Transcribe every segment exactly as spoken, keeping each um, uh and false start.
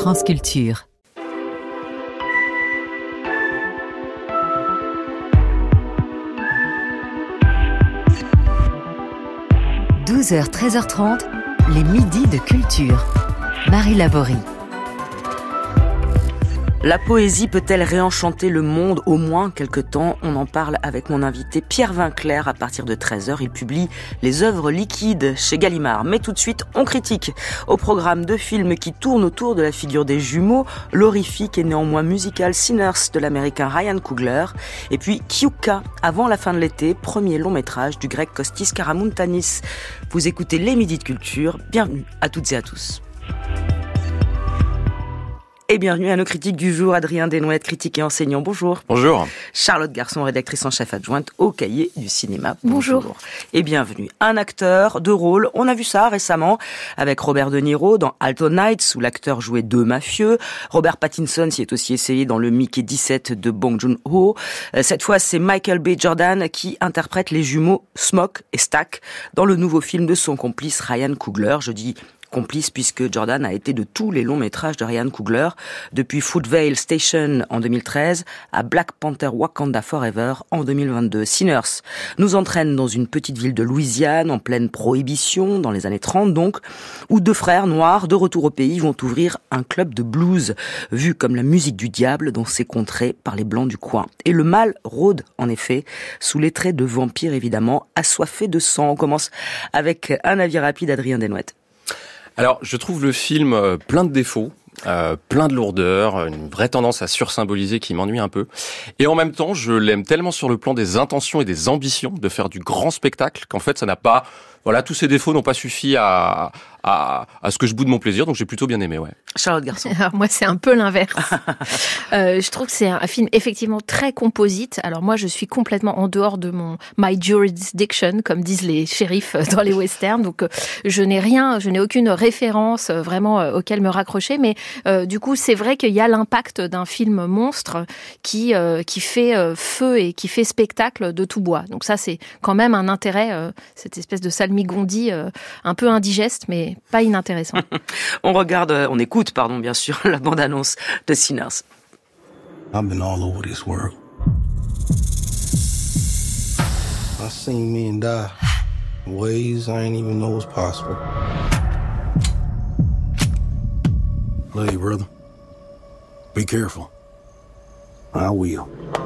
France Culture. douze heures treize heures trente, les midis de culture. Marie Laborie. La poésie peut-elle réenchanter le monde au moins quelque temps? On en parle avec mon invité Pierre Vinclair à partir de treize heures. Il publie les œuvres liquides chez Gallimard. Mais tout de suite, on critique. Au programme de films qui tournent autour de la figure des jumeaux, l'horrifique et néanmoins musical Sinners de l'américain Ryan Coogler. Et puis Kyuka, avant la fin de l'été, premier long métrage du grec Kostis Karamountanis. Vous écoutez les Midis de Culture. Bienvenue à toutes et à tous. Et bienvenue à nos critiques du jour. Adrien Desnouettes, critique et enseignant, bonjour. Bonjour. Charlotte Garçon, rédactrice en chef adjointe au Cahier du cinéma, bonjour. Bonjour. Et bienvenue. Un acteur, deux rôles. On a vu ça récemment avec Robert De Niro dans Alton Nights, où l'acteur jouait deux mafieux. Robert Pattinson s'y est aussi essayé dans le Mickey dix-sept de Bong Joon-ho. Cette fois, c'est Michael B. Jordan qui interprète les jumeaux Smoke et Stack dans le nouveau film de son complice Ryan Coogler. Je dis complice puisque Jordan a été de tous les longs métrages de Ryan Coogler, depuis Fruitvale Station en deux mille treize à Black Panther Wakanda Forever en deux mille vingt-deux. Sinners nous entraîne dans une petite ville de Louisiane en pleine prohibition, dans les années trente donc, où deux frères noirs de retour au pays vont ouvrir un club de blues, vu comme la musique du diable dans ces contrées par les blancs du coin. Et le mal rôde en effet, sous les traits de vampires évidemment, assoiffés de sang. On commence avec un avis rapide, Adrien Desnouettes. Alors, je trouve le film euh, plein de défauts, euh, plein de lourdeur, une vraie tendance à sursymboliser qui m'ennuie un peu. Et en même temps, je l'aime tellement sur le plan des intentions et des ambitions de faire du grand spectacle qu'en fait, ça n'a pas... Voilà, tous ces défauts n'ont pas suffi à, à, à ce que je boude mon plaisir, donc j'ai plutôt bien aimé, ouais. Charlotte Garçon. Alors moi, c'est un peu l'inverse. euh, je trouve que c'est un film effectivement très composite. Alors moi, je suis complètement en dehors de mon my jurisdiction, comme disent les shérifs dans les westerns. Donc, euh, je n'ai rien, je n'ai aucune référence euh, vraiment euh, auquel me raccrocher. Mais euh, du coup, c'est vrai qu'il y a l'impact d'un film monstre qui euh, qui fait euh, feu et qui fait spectacle de tout bois. Donc ça, c'est quand même un intérêt, euh, cette espèce de salmigondi euh, un peu indigeste, mais pas inintéressant. on regarde, on écoute, pardon, bien sûr, la bande-annonce de Sinners. I've been all over this world. I seen men die in ways I ain't even know was possible. Love you, brother. Be careful. I will.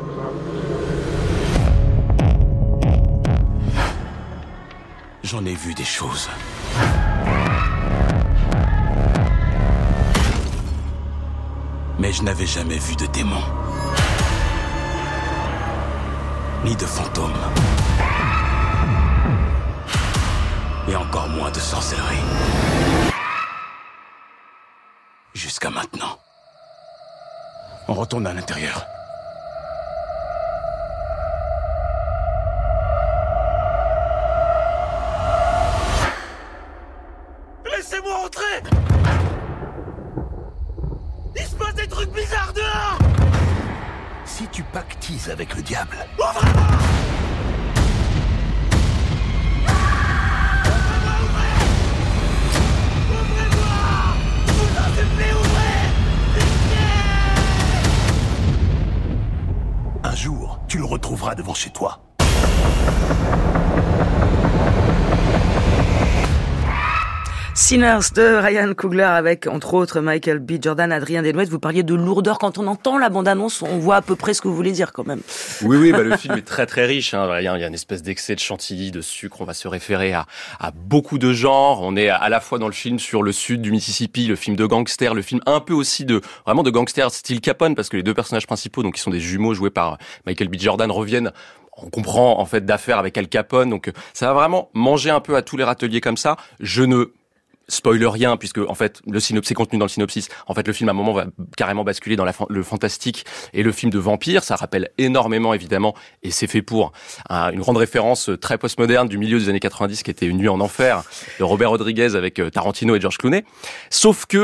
J'en ai vu des choses. Mais je n'avais jamais vu de démons. Ni de fantômes. Et encore moins de sorcellerie. Jusqu'à maintenant. On retourne à l'intérieur. Laissez-moi entrer! Il se passe des trucs bizarres dehors! Si tu pactises avec le diable... Ouvrez-moi! Ouvrez-moi, ouvrez! Ouvrez-moi! Je vous en supplie, ouvrez! Pitié! Un jour, tu le retrouveras devant chez toi. Sinners de Ryan Coogler avec, entre autres, Michael B. Jordan, Adrien Desnouettes. Vous parliez de lourdeur. Quand on entend la bande-annonce, on voit à peu près ce que vous voulez dire, quand même. Oui, oui, bah, le film est très, très riche, hein. Il y a, il y a une espèce d'excès de chantilly, de sucre. On va se référer à, à beaucoup de genres. On est à la fois dans le film sur le sud du Mississippi, le film de gangster, le film un peu aussi de, vraiment de gangster style Capone, parce que les deux personnages principaux, donc, qui sont des jumeaux joués par Michael B. Jordan, reviennent. On comprend, en fait, d'affaires avec Al Capone. Donc, ça va vraiment manger un peu à tous les râteliers comme ça. Je ne spoil rien, puisque en fait le synopsis est contenu dans le synopsis. En fait, le film à un moment va carrément basculer dans la, le fantastique et le film de vampire. Ça rappelle énormément, évidemment, et c'est fait pour un, une grande référence très postmoderne du milieu des années quatre-vingt-dix, qui était Une nuit en enfer de Robert Rodriguez avec Tarantino et George Clooney. Sauf que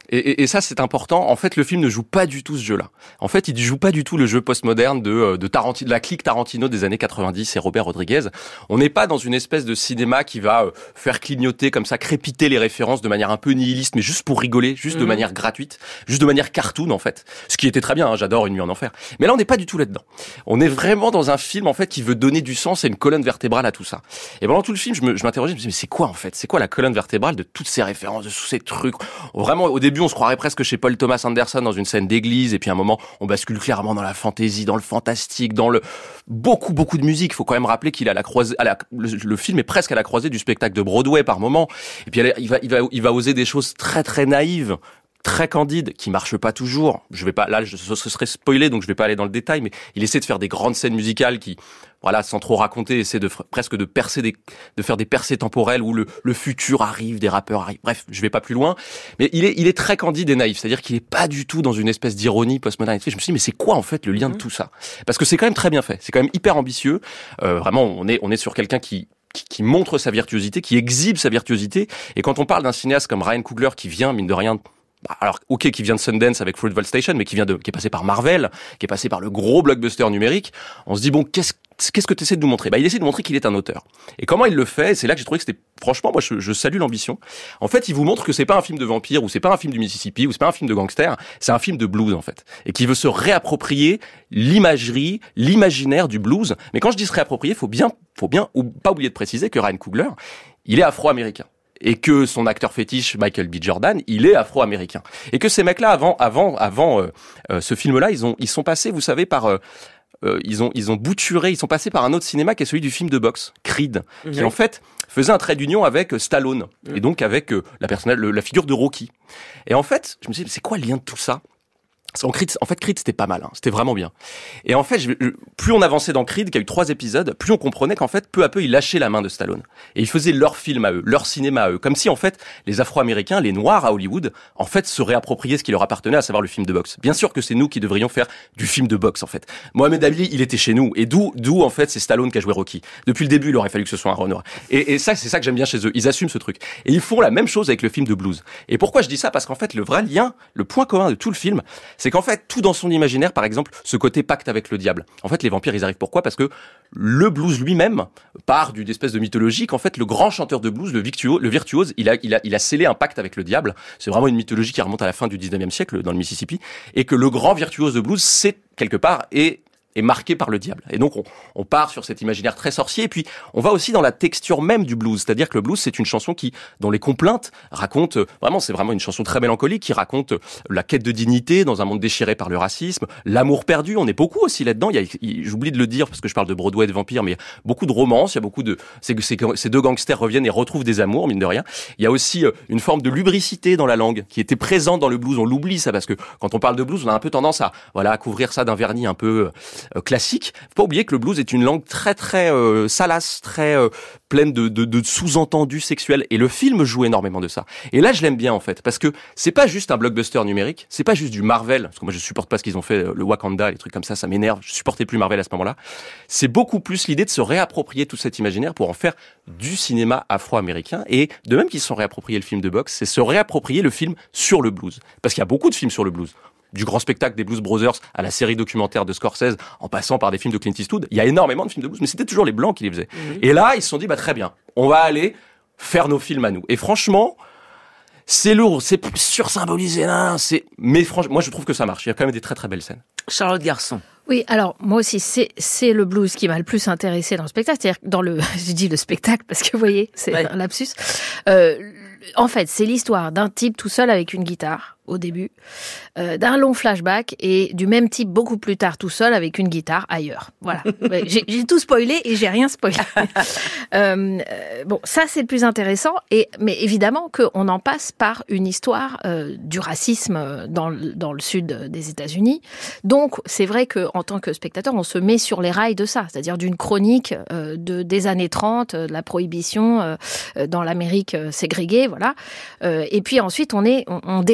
Et, et, et ça, c'est important. En fait, le film ne joue pas du tout ce jeu-là. En fait, il joue pas du tout le jeu postmoderne de, de Tarantino, de la clique Tarantino des années quatre-vingt-dix et Robert Rodriguez. On n'est pas dans une espèce de cinéma qui va faire clignoter comme ça, crépiter les références de manière un peu nihiliste, mais juste pour rigoler, juste mmh. de manière gratuite, juste de manière cartoon, en fait. Ce qui était très bien, hein, j'adore Une nuit en enfer. Mais là, on n'est pas du tout là-dedans. On est vraiment dans un film, en fait, qui veut donner du sens et une colonne vertébrale à tout ça. Et pendant tout le film, je, me, je m'interrogeais, je me disais, mais c'est quoi, en fait? C'est quoi la colonne vertébrale de toutes ces références, de tous ces trucs? Vraiment, au début, on se croirait presque chez Paul Thomas Anderson dans une scène d'église, et puis à un moment, on bascule clairement dans la fantaisie, dans le fantastique, dans le beaucoup, beaucoup de musique. Il faut quand même rappeler qu'il a la croisée, à la... le, le film est presque à la croisée du spectacle de Broadway par moment. Et puis, il va, il va, il va oser des choses très, très naïves, très candides, qui marchent pas toujours. Je vais pas, là, je, ce serait spoilé, donc je vais pas aller dans le détail, mais il essaie de faire des grandes scènes musicales qui, voilà, sans trop raconter, essaie de presque de percer des, de faire des percées temporelles où le, le futur arrive, des rappeurs arrivent. Bref, je vais pas plus loin. Mais il est, il est très candide et naïf. C'est-à-dire qu'il est pas du tout dans une espèce d'ironie postmoderne. Je me suis dit, mais c'est quoi, en fait, le lien de tout ça? Parce que c'est quand même très bien fait. C'est quand même hyper ambitieux. Euh, vraiment, on est, on est sur quelqu'un qui, Qui, qui montre sa virtuosité, qui exhibe sa virtuosité. Et quand on parle d'un cinéaste comme Ryan Coogler, qui vient, mine de rien, bah, alors ok, qui vient de Sundance avec Fruitvale Station, mais qui vient de, qui est passé par Marvel, qui est passé par le gros blockbuster numérique, on se dit bon, qu'est-ce Qu'est-ce que tu essaies de nous montrer? Bah, il essaie de montrer qu'il est un auteur. Et comment il le fait? C'est là que j'ai trouvé que c'était, franchement, moi, je, je salue l'ambition. En fait, il vous montre que c'est pas un film de vampire, ou c'est pas un film du Mississippi, ou c'est pas un film de gangster, c'est un film de blues, en fait. Et qui veut se réapproprier l'imagerie, l'imaginaire du blues. Mais quand je dis se réapproprier, faut bien, faut bien, ou pas oublier de préciser que Ryan Coogler, il est afro-américain. Et que son acteur fétiche, Michael B. Jordan, il est afro-américain. Et que ces mecs-là, avant, avant, avant, euh, euh, ce film-là, ils ont, ils sont passés, vous savez, par, euh, Euh, ils ont ils ont bouturé, ils sont passés par un autre cinéma qui est celui du film de boxe, Creed, mmh. qui en fait faisait un trait d'union avec Stallone mmh. et donc avec euh, la personnelle, le, la figure de Rocky. Et en fait, je me suis dit, c'est quoi le lien de tout ça? En, Creed, en fait, Creed, c'était pas mal, hein, c'était vraiment bien. Et en fait, je, je, plus on avançait dans Creed, qui a eu trois épisodes, plus on comprenait qu'en fait, peu à peu, ils lâchaient la main de Stallone. Et ils faisaient leur film à eux, leur cinéma à eux. Comme si, en fait, les Afro-Américains, les Noirs à Hollywood, en fait, se réappropriaient ce qui leur appartenait, à savoir le film de boxe. Bien sûr que c'est nous qui devrions faire du film de boxe, en fait. Mohamed Ali, il était chez nous. Et d'où, d'où, en fait, c'est Stallone qui a joué Rocky. Depuis le début, il aurait fallu que ce soit un Renoir. Et, et ça, c'est ça que j'aime bien chez eux. Ils assument ce truc. Et ils font la même chose avec le film de blues. Et pourquoi je dis ça? Parce qu'en fait, le vrai lien, le point commun de tout le film, c'est qu'en fait, tout dans son imaginaire, par exemple, ce côté pacte avec le diable. En fait, les vampires, ils arrivent pourquoi? Parce que le blues lui-même part d'une espèce de mythologie qu'en fait, le grand chanteur de blues, le virtuose, le virtuose, il a, il a, il a scellé un pacte avec le diable. C'est vraiment une mythologie qui remonte à la fin du dix-neuvième siècle, dans le Mississippi, et que le grand virtuose de blues, c'est, quelque part, et est marqué par le diable. Et donc, on, on part sur cet imaginaire très sorcier, et puis on va aussi dans la texture même du blues, c'est-à-dire que le blues, c'est une chanson qui, dont les complaintes racontent, vraiment, c'est vraiment une chanson très mélancolique, qui raconte la quête de dignité dans un monde déchiré par le racisme, l'amour perdu, on est beaucoup aussi là-dedans, il y a, il, j'oublie de le dire, parce que je parle de Broadway, de vampires, mais il y a beaucoup de romances, il y a beaucoup de, c'est que ces deux gangsters reviennent et retrouvent des amours, mine de rien. Il y a aussi une forme de lubricité dans la langue, qui était présente dans le blues, on l'oublie ça, parce que quand on parle de blues, on a un peu tendance à, voilà, à couvrir ça d'un vernis un peu euh, classique. Faut pas oublier que le blues est une langue très très euh, salace, très euh, pleine de, de, de sous-entendus sexuels, et le film joue énormément de ça. Et là, je l'aime bien en fait, parce que c'est pas juste un blockbuster numérique, c'est pas juste du Marvel, parce que moi je supporte pas ce qu'ils ont fait, le Wakanda, les trucs comme ça, ça m'énerve. Je supportais plus Marvel à ce moment-là. C'est beaucoup plus l'idée de se réapproprier tout cet imaginaire pour en faire du cinéma afro-américain, et de même qu'ils se sont réappropriés le film de boxe, c'est se réapproprier le film sur le blues, parce qu'il y a beaucoup de films sur le blues. Du grand spectacle des Blues Brothers à la série documentaire de Scorsese, en passant par des films de Clint Eastwood, il y a énormément de films de blues, mais c'était toujours les Blancs qui les faisaient. Mmh. Et là, ils se sont dit, bah très bien, on va aller faire nos films à nous. Et franchement, c'est lourd, c'est sursymbolisé, là, c'est, mais franchement, moi je trouve que ça marche. Il y a quand même des très très belles scènes. Charlotte Garçon. Oui, alors moi aussi, c'est c'est le blues qui m'a le plus intéressé dans le spectacle. C'est-à-dire dans le, je dis le spectacle parce que vous voyez, c'est ouais. un lapsus. Euh, en fait, c'est l'histoire d'un type tout seul avec une guitare au début, euh, d'un long flashback et du même type beaucoup plus tard tout seul avec une guitare ailleurs. Voilà, j'ai, j'ai tout spoilé et j'ai rien spoilé. euh, bon, ça c'est le plus intéressant. Et mais évidemment qu'on en passe par une histoire euh, du racisme dans le, dans le sud des États-Unis. Donc c'est vrai que en tant que spectateur, on se met sur les rails de ça, c'est-à-dire d'une chronique euh, de des années trente, de la prohibition euh, dans l'Amérique ségrégée, voilà. Euh, et puis ensuite on est on, on déraille plus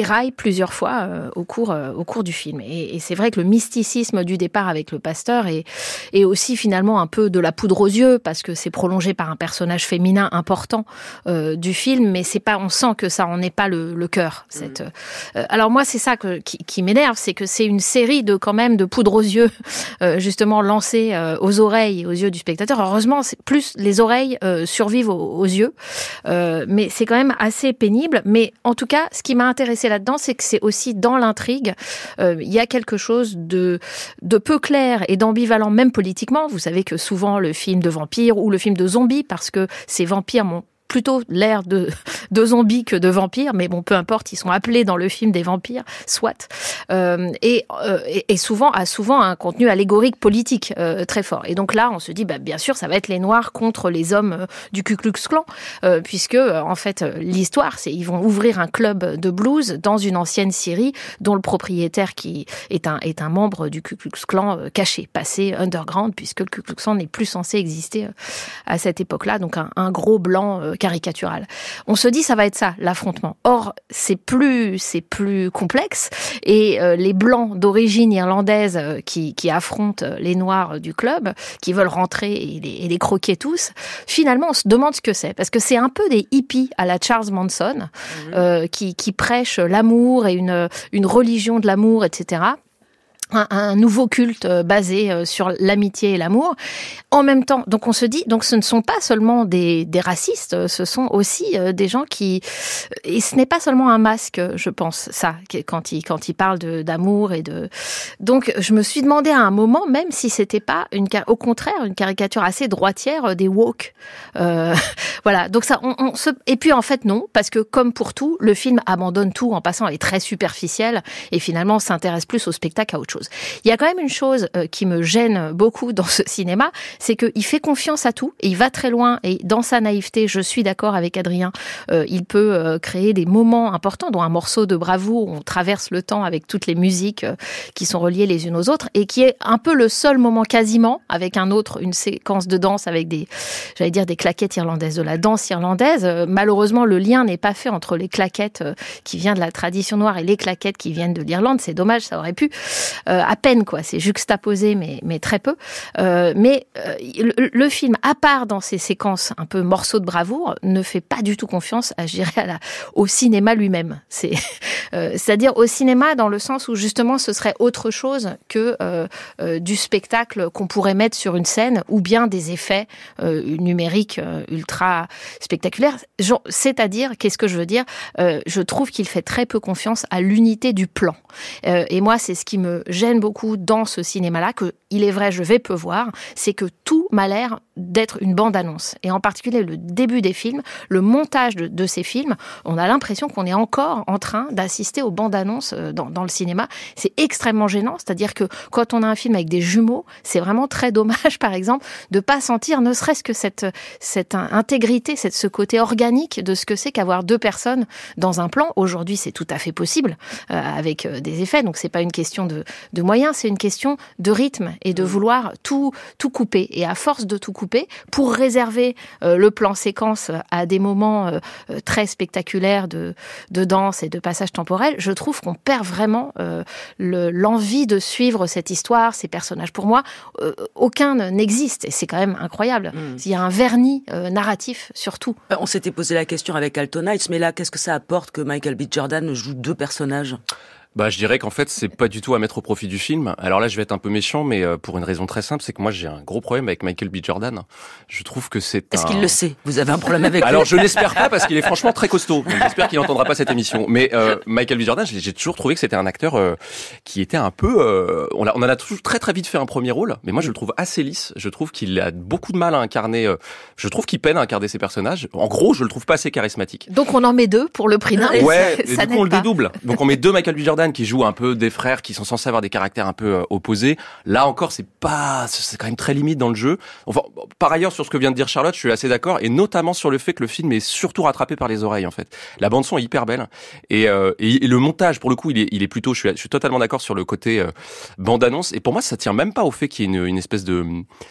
plusieurs fois euh, au cours euh, au cours du film. Et, et c'est vrai que le mysticisme du départ avec le pasteur est, est aussi finalement un peu de la poudre aux yeux, parce que c'est prolongé par un personnage féminin important euh, du film, mais c'est pas, on sent que ça en est pas le, le cœur. Cette, mmh. euh, alors moi, c'est ça que, qui, qui m'énerve, c'est que c'est une série de quand même de poudre aux yeux, euh, justement lancée euh, aux oreilles et aux yeux du spectateur. Heureusement, c'est plus les oreilles euh, survivent aux, aux yeux, euh, mais c'est quand même assez pénible. Mais en tout cas, ce qui m'a intéressé là-dedans, c'est que c'est aussi dans l'intrigue, euh, il y a quelque chose de, de peu clair et d'ambivalent, même politiquement. Vous savez que souvent le film de vampires ou le film de zombies, parce que ces vampires m'ont plutôt l'air de, de zombies que de vampires, mais bon, peu importe, ils sont appelés dans le film des vampires, soit. Euh, et, euh, et souvent, a souvent un contenu allégorique politique euh, très fort. Et donc là, on se dit, bah, bien sûr, ça va être les Noirs contre les hommes euh, du Ku Klux Klan, euh, puisque, euh, en fait, l'histoire, c'est ils vont ouvrir un club de blues dans une ancienne Syrie, dont le propriétaire qui est un, est un membre du Ku Klux Klan euh, caché, passé underground, puisque le Ku Klux Klan n'est plus censé exister euh, à cette époque-là, donc un, un gros blanc euh, caricatural. On se dit ça va être ça, l'affrontement. Or, c'est plus c'est plus complexe, et euh, les blancs d'origine irlandaise euh, qui qui affrontent les noirs du club, qui veulent rentrer et les, et les croquer tous, finalement on se demande ce que c'est, parce que c'est un peu des hippies à la Charles Manson, mmh. euh, qui qui prêchent l'amour et une une religion de l'amour, et cetera. Un, un nouveau culte basé sur l'amitié et l'amour. En même temps, donc on se dit, donc ce ne sont pas seulement des, des racistes, ce sont aussi des gens qui, et ce n'est pas seulement un masque, je pense, ça, quand ils quand ils parlent de d'amour et de. Donc je me suis demandé à un moment, même si c'était pas une, au contraire, une caricature assez droitière des woke. Euh, voilà. Donc ça, on, on se, et puis en fait non, parce que comme pour tout, le film abandonne tout en passant, est très superficiel et finalement s'intéresse plus au spectacle qu'à autre chose. Il y a quand même une chose euh, qui me gêne beaucoup dans ce cinéma, c'est qu'il fait confiance à tout et il va très loin, et dans sa naïveté, je suis d'accord avec Adrien, euh, il peut euh, créer des moments importants, dont un morceau de bravoure où on traverse le temps avec toutes les musiques euh, qui sont reliées les unes aux autres, et qui est un peu le seul moment quasiment, avec un autre, une séquence de danse avec des, j'allais dire des claquettes irlandaises, de la danse irlandaise. Euh, malheureusement, le lien n'est pas fait entre les claquettes euh, qui viennent de la tradition noire et les claquettes qui viennent de l'Irlande. C'est dommage, ça aurait pu. Euh, à peine, quoi. C'est juxtaposé, mais, mais très peu. Euh, mais euh, le, le film, à part dans ces séquences un peu morceaux de bravoure, ne fait pas du tout confiance, à, je dirais, à la, au cinéma lui-même. C'est, euh, c'est-à-dire au cinéma dans le sens où, justement, ce serait autre chose que euh, euh, du spectacle qu'on pourrait mettre sur une scène, ou bien des effets euh, numériques euh, ultra spectaculaires. Genre, c'est-à-dire, qu'est-ce que je veux dire ? euh, Je trouve qu'il fait très peu confiance à l'unité du plan. Euh, et moi, c'est ce qui me gêne beaucoup dans ce cinéma-là, que, il est vrai, je vais peu voir, c'est que tout m'a l'air d'être une bande-annonce. Et en particulier, le début des films, le montage de, de ces films, on a l'impression qu'on est encore en train d'assister aux bandes-annonces dans, dans le cinéma. C'est extrêmement gênant, c'est-à-dire que quand on a un film avec des jumeaux, c'est vraiment très dommage, par exemple, de pas sentir ne serait-ce que cette, cette intégrité, cette, ce côté organique de ce que c'est qu'avoir deux personnes dans un plan. Aujourd'hui, c'est tout à fait possible, euh, avec euh, des effets, donc c'est pas une question de, de moyens, c'est une question de rythme et de vouloir tout, tout couper. Et à force de tout couper, pour réserver euh, le plan séquence à des moments euh, très spectaculaires de, de danse et de passage temporel, je trouve qu'on perd vraiment euh, le, l'envie de suivre cette histoire, ces personnages. Pour moi, euh, aucun n'existe, et c'est quand même incroyable. Mmh. Il y a un vernis euh, narratif sur tout. On s'était posé la question avec Alton Heights, mais là, qu'est-ce que ça apporte que Michael B. Jordan joue deux personnages ? Bah, je dirais qu'en fait, c'est pas du tout à mettre au profit du film. Alors là, je vais être un peu méchant, mais pour une raison très simple, c'est que moi, j'ai un gros problème avec Michael B. Jordan. Je trouve que c'est Est-ce un... qu'il le sait ? Vous avez un problème avec lui ? Alors, je l'espère pas, parce qu'il est franchement très costaud. Donc, j'espère qu'il n'entendra pas cette émission. Mais euh, Michael B. Jordan, j'ai, j'ai toujours trouvé que c'était un acteur euh, qui était un peu... Euh, on, a, on en a toujours très très vite fait un premier rôle, mais moi, je le trouve assez lisse. Je trouve qu'il a beaucoup de mal à incarner... Euh, je trouve qu'il peine à incarner ses personnages. En gros, je le trouve pas assez charismatique. Donc, on en met deux pour le prix d'un. Ouais, ça, et du coup, on le dédouble. Donc, on met deux Michael B. Jordan qui jouent un peu des frères qui sont censés avoir des caractères un peu euh, opposés. Là encore, c'est pas, c'est quand même très limite dans le jeu. Enfin, par ailleurs, sur ce que vient de dire Charlotte, je suis assez d'accord, et notamment sur le fait que le film est surtout rattrapé par les oreilles, en fait. La bande son est hyper belle, et, euh, et, et le montage, pour le coup, il est, il est plutôt, je suis, je suis totalement d'accord sur le côté euh, bande annonce. Et pour moi, ça tient même pas au fait qu'il y ait une, une espèce de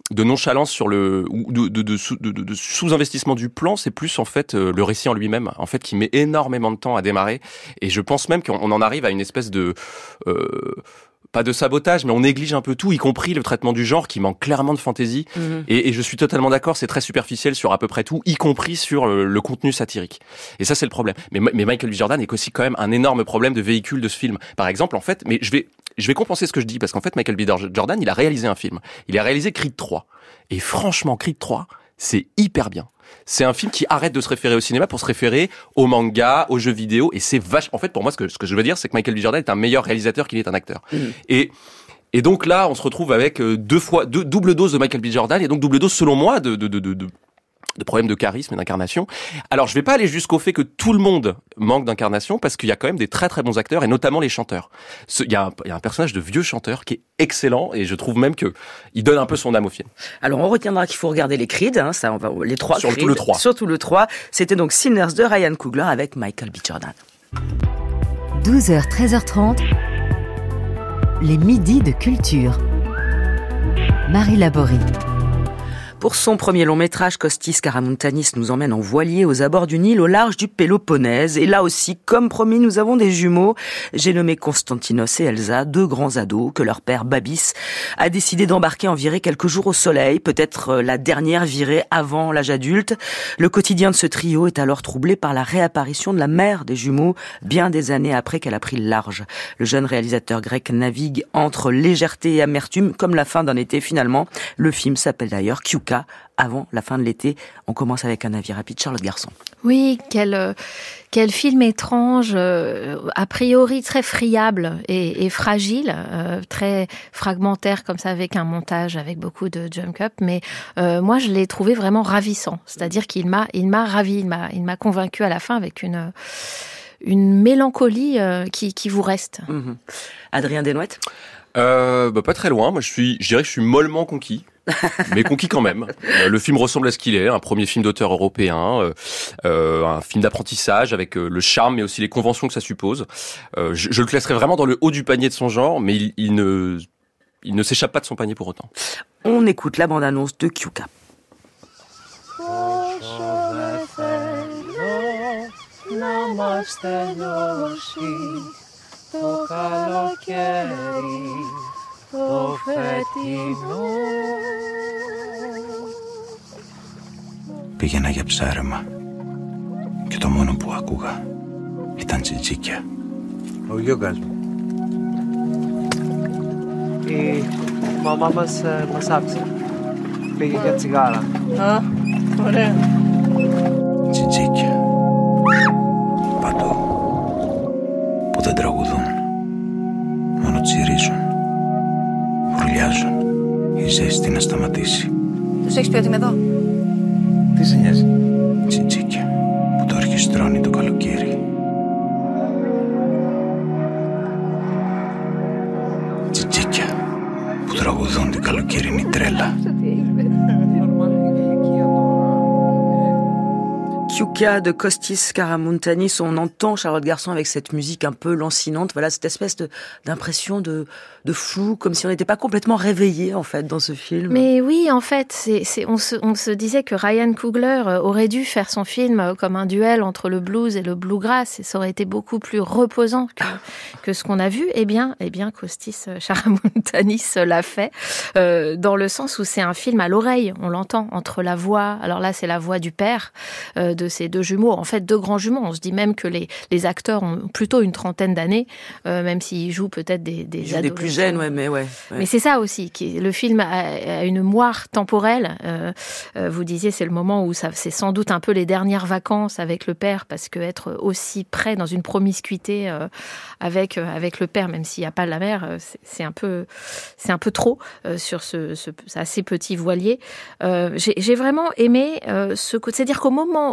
de nonchalance sur le ou de, de, de, de, de, de sous-investissement du plan, c'est plus en fait euh, le récit en lui-même, en fait, qui met énormément de temps à démarrer. Et je pense même qu'on en arrive à une espèce de euh, pas de sabotage, mais on néglige un peu tout, y compris le traitement du genre qui manque clairement de fantaisie. Mmh. Et, et je suis totalement d'accord, c'est très superficiel sur à peu près tout, y compris sur le, le contenu satirique. Et ça, c'est le problème. Mais, mais Michael B. Jordan est aussi quand même un énorme problème de véhicule de ce film. Par exemple, en fait, mais je vais, je vais compenser ce que je dis, parce qu'en fait, Michael B. Jordan, il a réalisé un film. Il a réalisé Creed trois. Et franchement, Creed trois, c'est hyper bien. C'est un film qui arrête de se référer au cinéma pour se référer au manga, aux jeux vidéo, et c'est vache. En fait, pour moi, ce que, ce que je veux dire, c'est que Michael B. Jordan est un meilleur réalisateur qu'il est un acteur. Mmh. Et, et donc là, on se retrouve avec deux fois, deux, double dose de Michael B. Jordan, et donc double dose, selon moi, de, de, de, de, de de problèmes de charisme et d'incarnation. Alors, je vais pas aller jusqu'au fait que tout le monde manque d'incarnation, parce qu'il y a quand même des très très bons acteurs, et notamment les chanteurs. Il y a un, il y a un personnage de vieux chanteur qui est excellent, et je trouve même que il donne un peu son âme au film. Alors, on retiendra qu'il faut regarder les Creed, hein, ça, on va, les trois Surtout Creed, le trois. Surtout le trois. C'était donc Sinners de Ryan Coogler avec Michael B. Jordan. douze heures, treize heures trente, les midis de culture. Marie Laborie. Pour son premier long métrage, Kostis Karamountanis nous emmène en voilier aux abords d'une île au large du Péloponnèse. Et là aussi, comme promis, nous avons des jumeaux. J'ai nommé Konstantinos et Elsa, deux grands ados que leur père Babis a décidé d'embarquer en virée quelques jours au soleil, peut-être la dernière virée avant l'âge adulte. Le quotidien de ce trio est alors troublé par la réapparition de la mère des jumeaux, bien des années après qu'elle a pris le large. Le jeune réalisateur grec navigue entre légèreté et amertume, comme la fin d'un été finalement. Le film s'appelle d'ailleurs Kyuka. Avant la fin de l'été, on commence avec un avis rapide. Charlotte Garçon. Oui, quel, quel film étrange, euh, a priori très friable et, et fragile, euh, très fragmentaire comme ça, avec un montage, avec beaucoup de jump cut. Mais euh, moi, je l'ai trouvé vraiment ravissant. C'est-à-dire qu'il m'a, il m'a ravi, il m'a, il m'a convaincu à la fin avec une, une mélancolie euh, qui, qui vous reste. Mmh. Adrien Desnouettes. Euh, bah, pas très loin. Moi, je suis, je dirais que je suis mollement conquis. Mais conquis quand même. Euh, le film ressemble à ce qu'il est, un premier film d'auteur européen, euh, euh, un film d'apprentissage avec euh, le charme mais aussi les conventions que ça suppose. Euh, je, je le classerais vraiment dans le haut du panier de son genre, mais il, il ne, il ne s'échappe pas de son panier pour autant. On écoute la bande-annonce de Kyuka. Το φετινό. Πήγαινα για ψάρεμα και το μόνο που άκουγα ήταν τσιτσίκια. Ο Γιώργας μου. Η μαμά μας μας άφησε. Πήγε για τσιγάρα. Α, ωραία. Τσιτσίκια. Παντού. Που δεν τραγουδούν. Μόνο τσιρίζουν. Βουρλιάζουν. Η ζέστη να σταματήσει. Τους έχεις πει ότι είμαι εδώ? Τι σε νοιάζει? Τσιτσίκια που το ορχιστρώνει το καλοκαίρι. Τσιτσίκια που τραγουδούν την καλοκαιρινή τρέλα. Kyuka de Kostis Karamountanis, on entend Charlotte Garçon avec cette musique un peu lancinante, voilà cette espèce de, d'impression de, de flou, comme si on n'était pas complètement réveillé en fait dans ce film. Mais oui, en fait, c'est, c'est, on, se, on se disait que Ryan Coogler aurait dû faire son film comme un duel entre le blues et le bluegrass, et ça aurait été beaucoup plus reposant que, que ce qu'on a vu. Eh bien, eh bien, Kostis Karamountanis l'a fait, euh, dans le sens où c'est un film à l'oreille, on l'entend, entre la voix, alors là c'est la voix du père, euh, de ces deux jumeaux, en fait deux grands jumeaux. On se dit même que les, les acteurs ont plutôt une trentaine d'années, euh, même s'ils jouent peut-être des, des Ils jouent des plus jeunes, ouais, mais ouais. ouais. Mais c'est ça aussi, qui, le film a, a une moire temporelle. Euh, euh, vous disiez, c'est le moment où ça, c'est sans doute un peu les dernières vacances avec le père, parce que être aussi près dans une promiscuité euh, avec euh, avec le père, même s'il n'y a pas la mère, euh, c'est, c'est un peu c'est un peu trop euh, sur ce, ce assez petit voilier. Euh, j'ai, j'ai vraiment aimé euh, ce côté, c'est-à-dire qu'au moment où on se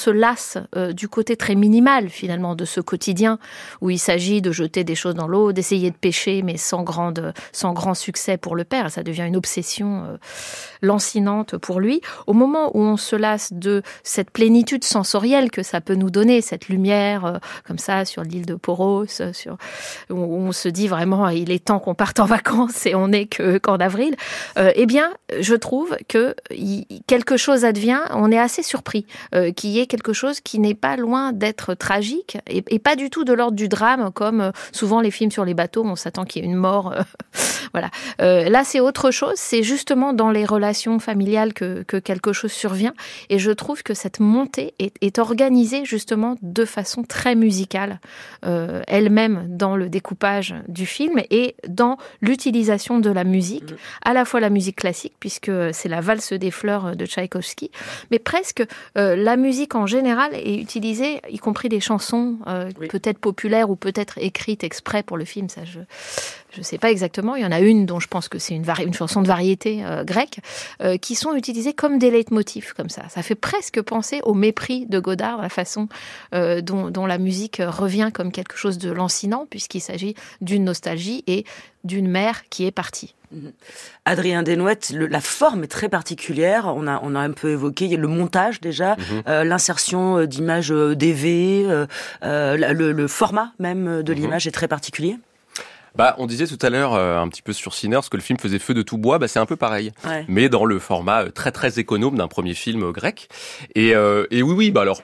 se lasse euh, du côté très minimal finalement de ce quotidien où il s'agit de jeter des choses dans l'eau, d'essayer de pêcher mais sans grande, sans grand succès pour le père, ça devient une obsession euh, lancinante pour lui. Au moment où on se lasse de cette plénitude sensorielle que ça peut nous donner, cette lumière euh, comme ça sur l'île de Poros, sur, où on se dit vraiment il est temps qu'on parte en vacances et on n'est que, qu'en avril, euh, eh bien je trouve que y, quelque chose advient, on est assez surpris euh, qu'il y ait quelque chose qui n'est pas loin d'être tragique et, et pas du tout de l'ordre du drame comme euh, souvent les films sur les bateaux, on s'attend qu'il y ait une mort. Euh, voilà. Euh, là c'est autre chose, c'est justement dans les relations familiales que, que quelque chose survient et je trouve que cette montée est, est organisée justement de façon très musicale, euh, elle-même dans le découpage du film et dans l'utilisation de la musique, à la fois la musique classique puisque c'est la valse des fleurs de Tchaïkovski, mais presque euh, la musique en général est utilisée, y compris des chansons euh, oui. peut-être populaires ou peut-être écrites exprès pour le film, ça je je sais pas exactement, il y en a une dont je pense que c'est une, vari- une chanson de variété euh, grecque, euh, qui sont utilisées comme des leitmotifs, comme ça. Ça fait presque penser au mépris de Godard, la façon euh, dont, dont la musique revient comme quelque chose de lancinant, puisqu'il s'agit d'une nostalgie et d'une mère qui est partie. Adrien Desnouettes, le, la forme est très particulière. On a, on a un peu évoqué le montage déjà, mm-hmm. euh, l'insertion d'images D V, euh, euh, le, le format même de l'image mm-hmm. est très particulier. Bah, on disait tout à l'heure euh, un petit peu sur Sinners que le film faisait feu de tout bois. Bah, c'est un peu pareil, ouais. mais dans le format euh, très très économe d'un premier film euh, grec. Et, euh, et oui, oui, bah alors.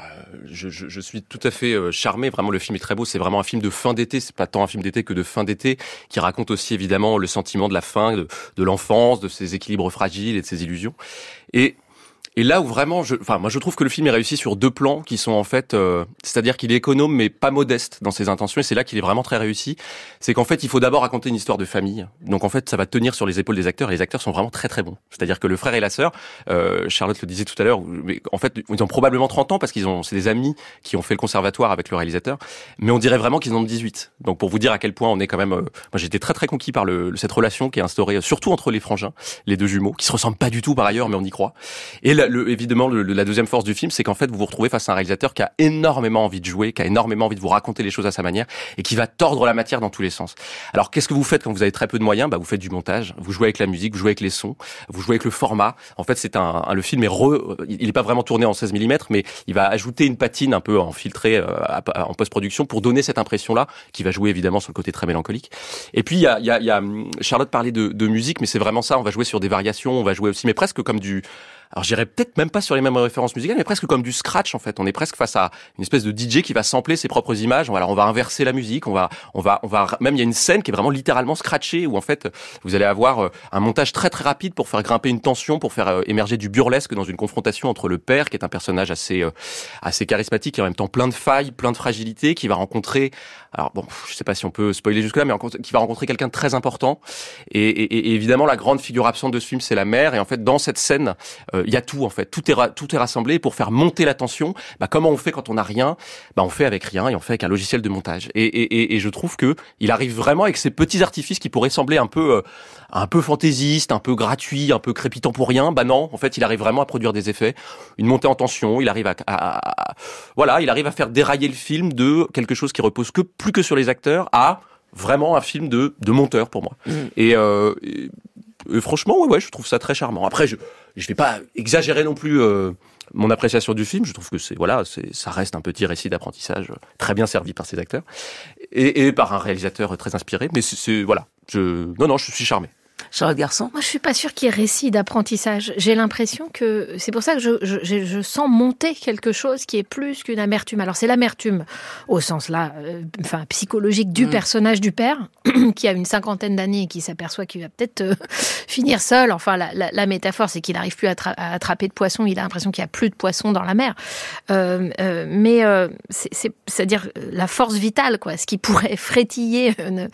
Je, je, je suis tout à fait charmé. Vraiment, le film est très beau. C'est vraiment un film de fin d'été. C'est pas tant un film d'été que de fin d'été, qui raconte aussi évidemment le sentiment de la fin, de, de l'enfance, de ses équilibres fragiles et de ses illusions. Et Et là où vraiment, je, enfin, moi je trouve que le film est réussi sur deux plans qui sont en fait, euh, c'est-à-dire qu'il est économe mais pas modeste dans ses intentions. Et c'est là qu'il est vraiment très réussi. C'est qu'en fait, il faut d'abord raconter une histoire de famille. Donc en fait, ça va tenir sur les épaules des acteurs. Et les acteurs sont vraiment très très bons. C'est-à-dire que le frère et la sœur, euh, Charlotte le disait tout à l'heure, mais en fait, ils ont probablement trente ans parce qu'ils ont, c'est des amis qui ont fait le conservatoire avec le réalisateur. Mais on dirait vraiment qu'ils en ont dix-huit. Donc pour vous dire à quel point on est quand même, euh, moi j'étais très très conquis par le, cette relation qui est instaurée, surtout entre les frangins, les deux jumeaux, qui se ressemblent pas du tout par ailleurs, mais on y croit. Et la, le, évidemment, le, la deuxième force du film, c'est qu'en fait, vous vous retrouvez face à un réalisateur qui a énormément envie de jouer, qui a énormément envie de vous raconter les choses à sa manière et qui va tordre la matière dans tous les sens. Alors, qu'est-ce que vous faites quand vous avez très peu de moyens ? Bah, vous faites du montage, vous jouez avec la musique, vous jouez avec les sons, vous jouez avec le format. En fait, c'est un, un le film est re, il est pas vraiment tourné en seize millimètres, mais il va ajouter une patine un peu en filtré euh, en post-production pour donner cette impression-là, qui va jouer évidemment sur le côté très mélancolique. Et puis, il y a, il y a, il y a Charlotte parlait de, de musique, mais c'est vraiment ça. On va jouer sur des variations, on va jouer aussi, mais presque comme du Alors j'irais peut-être même pas sur les mêmes références musicales, mais presque comme du scratch en fait. On est presque face à une espèce de D J qui va sampler ses propres images. Alors on va inverser la musique, on va, on va, on va même il y a une scène qui est vraiment littéralement scratchée où en fait vous allez avoir un montage très très rapide pour faire grimper une tension, pour faire émerger du burlesque dans une confrontation entre le père qui est un personnage assez, assez charismatique et en même temps plein de failles, plein de fragilités, qui va rencontrer, alors bon, je sais pas si on peut spoiler jusque là, mais qui va rencontrer quelqu'un de très important. Et, et, et évidemment la grande figure absente de ce film c'est la mère. Et en fait dans cette scène euh, il y a tout en fait, tout est ra- tout est rassemblé pour faire monter la tension. Bah comment on fait quand on a rien ? Bah on fait avec rien et on fait avec un logiciel de montage. Et et et, et je trouve que il arrive vraiment avec ces petits artifices qui pourraient sembler un peu euh, un peu fantaisistes, un peu gratuits, un peu crépitant pour rien. Bah non, en fait, il arrive vraiment à produire des effets, une montée en tension, il arrive à, à, à voilà, il arrive à faire dérailler le film de quelque chose qui repose que plus que sur les acteurs à vraiment un film de de monteur pour moi. Mmh. Et euh, et, Euh, franchement, ouais, ouais, je trouve ça très charmant. Après, je, je vais pas exagérer non plus euh, mon appréciation du film. Je trouve que c'est, voilà, c'est, ça reste un petit récit d'apprentissage très bien servi par ses acteurs et, et par un réalisateur très inspiré. Mais c'est, c'est voilà, je, non, non, je suis charmé. Charlotte Garçon. Moi, je suis pas sûre qu'il y ait récit d'apprentissage. J'ai l'impression que c'est pour ça que je, je, je, je sens monter quelque chose qui est plus qu'une amertume. Alors, c'est l'amertume au sens là, euh, enfin psychologique du mmh. personnage du père qui a une cinquantaine d'années et qui s'aperçoit qu'il va peut-être euh, finir seul. Enfin, la, la, la métaphore, c'est qu'il n'arrive plus à, tra- à attraper de poissons. Il a l'impression qu'il y a plus de poissons dans la mer. Euh, euh, mais euh, c'est, c'est, c'est-à-dire la force vitale, quoi, ce qui pourrait frétiller une,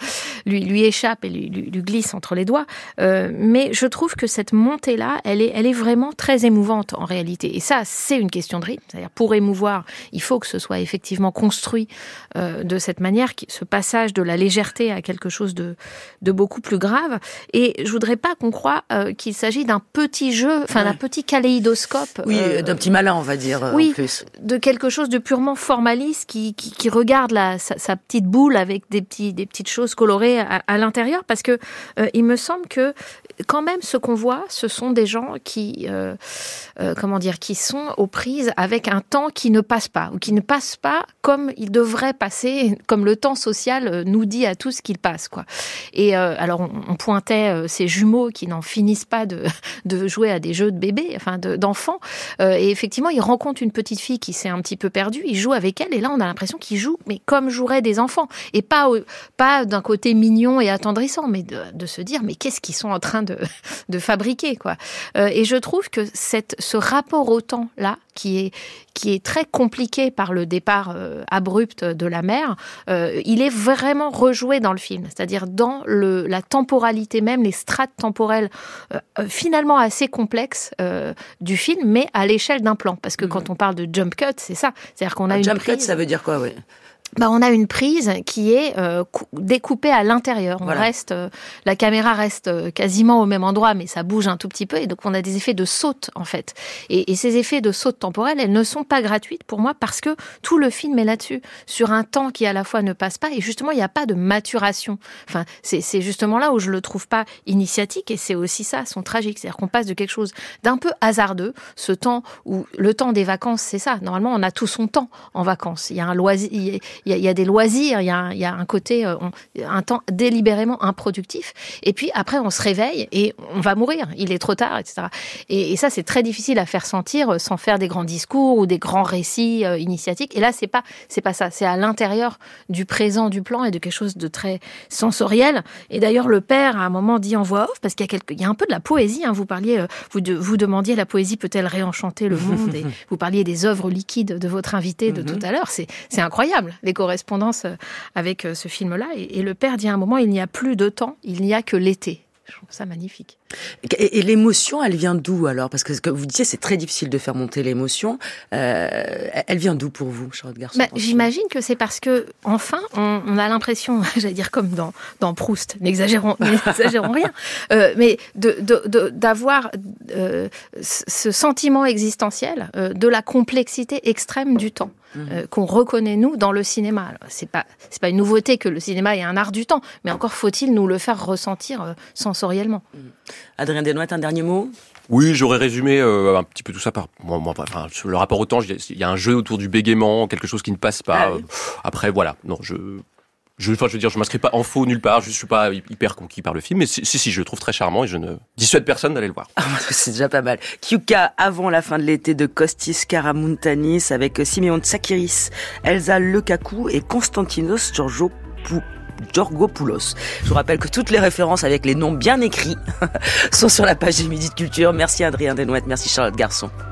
lui, lui échappe et lui, lui, lui glisse entre les doigts. Euh, mais je trouve que cette montée-là, elle est, elle est vraiment très émouvante en réalité. Et ça, c'est une question de rythme. C'est-à-dire, pour émouvoir, il faut que ce soit effectivement construit euh, de cette manière, ce passage de la légèreté à quelque chose de, de beaucoup plus grave. Et je voudrais pas qu'on croie euh, qu'il s'agit d'un petit jeu, enfin ouais. d'un petit kaléidoscope. Oui, euh, d'un petit malin, on va dire. Euh, oui, en plus. de quelque chose de purement formaliste qui, qui, qui regarde la, sa, sa petite boule avec des, petits, des petites choses colorées à, à l'intérieur. Parce que euh, il me semble que quand même, ce qu'on voit, ce sont des gens qui, euh, euh, comment dire, qui sont aux prises avec un temps qui ne passe pas, ou qui ne passe pas comme il devrait passer, comme le temps social nous dit à tous qu'il passe, quoi. Et euh, alors, on, on pointait euh, ces jumeaux qui n'en finissent pas de, de jouer à des jeux de bébés, enfin de, d'enfants. Euh, et effectivement, ils rencontrent une petite fille qui s'est un petit peu perdue, ils jouent avec elle, et là, on a l'impression qu'ils jouent, mais comme joueraient des enfants, et pas, pas d'un côté mignon et attendrissant, mais de, de se dire, mais qu'est-ce qu'ils sont en train de De, de fabriquer, quoi. Euh, et je trouve que cette, ce rapport au temps là, qui est qui est très compliqué par le départ euh, abrupt de la mère, euh, il est vraiment rejoué dans le film. C'est-à-dire dans le la temporalité même, les strates temporelles euh, finalement assez complexes euh, du film, mais à l'échelle d'un plan. Parce que mmh. quand on parle de jump cut, c'est ça. C'est-à-dire qu'on a Un une jump prise... cut, ça veut dire quoi, oui. Bah, on a une prise qui est euh, cou- découpée à l'intérieur. On voilà. reste, euh, la caméra reste euh, quasiment au même endroit, mais ça bouge un tout petit peu, et donc on a des effets de saute en fait. Et, et ces effets de saute temporelle, elles ne sont pas gratuites pour moi parce que tout le film est là-dessus, sur un temps qui à la fois ne passe pas, et justement il n'y a pas de maturation. Enfin, c'est, c'est justement là où je le trouve pas initiatique, et c'est aussi ça son tragique, c'est-à-dire qu'on passe de quelque chose d'un peu hasardeux, ce temps où le temps des vacances, c'est ça. Normalement, on a tout son temps en vacances. Il y a un loisir. Il y a, Il y, a, il y a des loisirs, il y a, il y a un côté, euh, on, un temps délibérément improductif. Et puis après, on se réveille et on va mourir. Il est trop tard, et cetera. Et, et ça, c'est très difficile à faire sentir sans faire des grands discours ou des grands récits euh, initiatiques. Et là, c'est pas, c'est pas ça. C'est à l'intérieur du présent du plan et de quelque chose de très sensoriel. Et d'ailleurs, le père, à un moment, dit en voix off, parce qu'il y a, quelque, il y a un peu de la poésie. Hein, vous parliez, euh, vous, de, vous demandiez la poésie peut-elle réenchanter le monde, et vous parliez des œuvres liquides de votre invité de tout à l'heure. C'est, c'est incroyable. Les correspondances avec ce film-là. Et, et le père dit à un moment, il n'y a plus de temps, il n'y a que l'été. Je trouve ça magnifique. Et, et l'émotion, elle vient d'où alors ? Parce que ce que vous disiez, c'est très difficile de faire monter l'émotion. Euh, elle vient d'où pour vous, Charlotte Garçon ? Bah, j'imagine que c'est parce que, enfin, on, on a l'impression, j'allais dire comme dans, dans Proust, n'exagérons, n'exagérons rien, euh, mais de, de, de, d'avoir euh, ce sentiment existentiel euh, de la complexité extrême du temps. Euh, qu'on reconnaît nous dans le cinéma. Alors, c'est pas c'est pas une nouveauté que le cinéma est un art du temps, mais encore faut-il nous le faire ressentir euh, sensoriellement. Adrien Desnouettes, un dernier mot ? Oui, j'aurais résumé euh, un petit peu tout ça par moi, moi, enfin, sur le rapport au temps. Il y a un jeu autour du bégaiement, quelque chose qui ne passe pas. Ah oui. Après, voilà, non, je. Je, enfin, je veux dire, je m'inscris pas en faux nulle part. Je suis pas hyper conquis par le film, mais si, si, si je le trouve très charmant et je ne dissuade personne d'aller le voir. C'est déjà pas mal. Kyuka, avant la fin de l'été, de Kostis Karamountanis, avec Simeon Tsakiris, Elsa Lukaku et Konstantinos Georgopoulos. Georgopoulos. Je vous rappelle que toutes les références avec les noms bien écrits sont sur la page du Midi de Culture. Merci Adrien Desnouettes, merci Charlotte Garçon.